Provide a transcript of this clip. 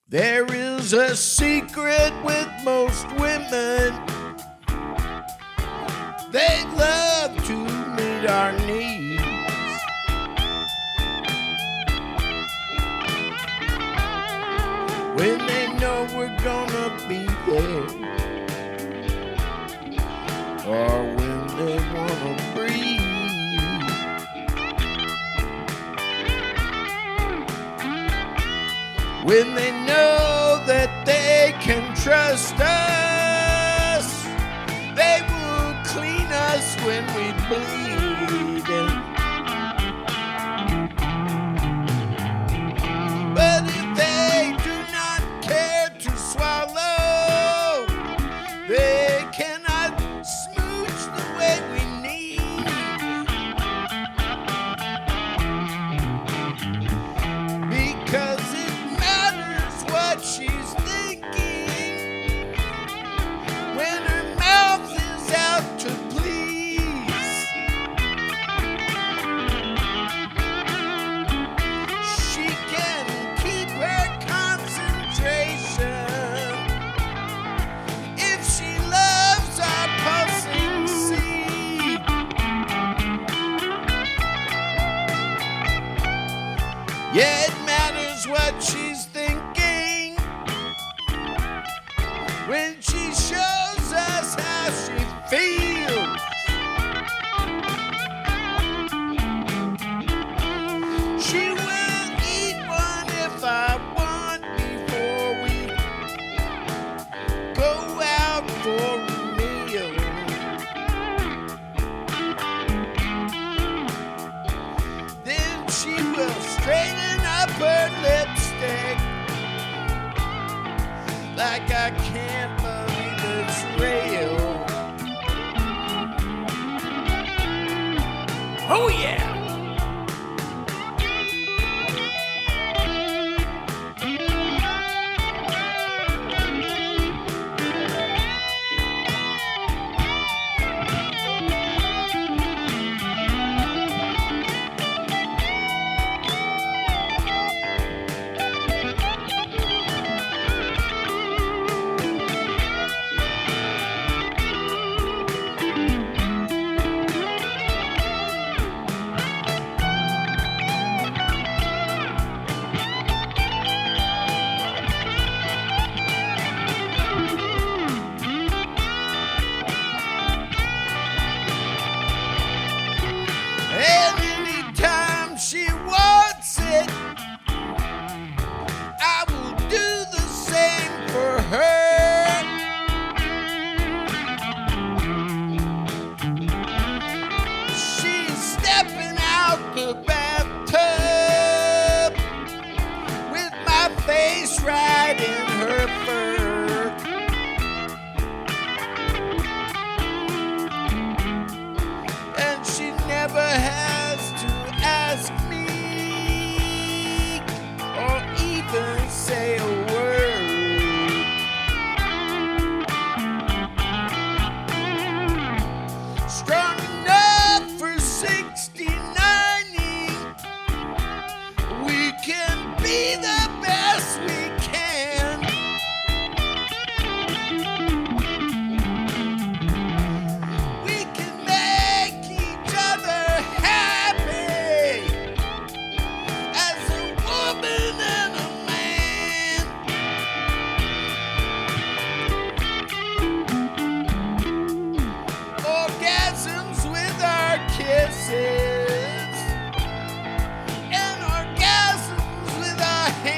There is a secret with most women. They love to meet our needs. When they know we're gonna be there, or when they wanna breathe. When they know that they can trust us, they will clean us when we bleed. But if they do not care to swallow, they cannot smooch the way we need. Because what she's thinking when her mouth is out to please. She can keep her concentration if she loves our pulsing seed. Yeah, it matters what she's thinking when she shows us how she feels. She will eat one if I want before we go out for a meal. Then she will straighten up her lipstick like I can't believe it's real. Oh yeah! And anytime she wants it, I will do the same for her. She's stepping out the bathtub with my face right in her fur. And she never has to ask me or even say a word. Strong enough for 69. We can be the best we can. We can make each other happy as a woman and a man. Orgasms with our kisses and orgasms with our hands.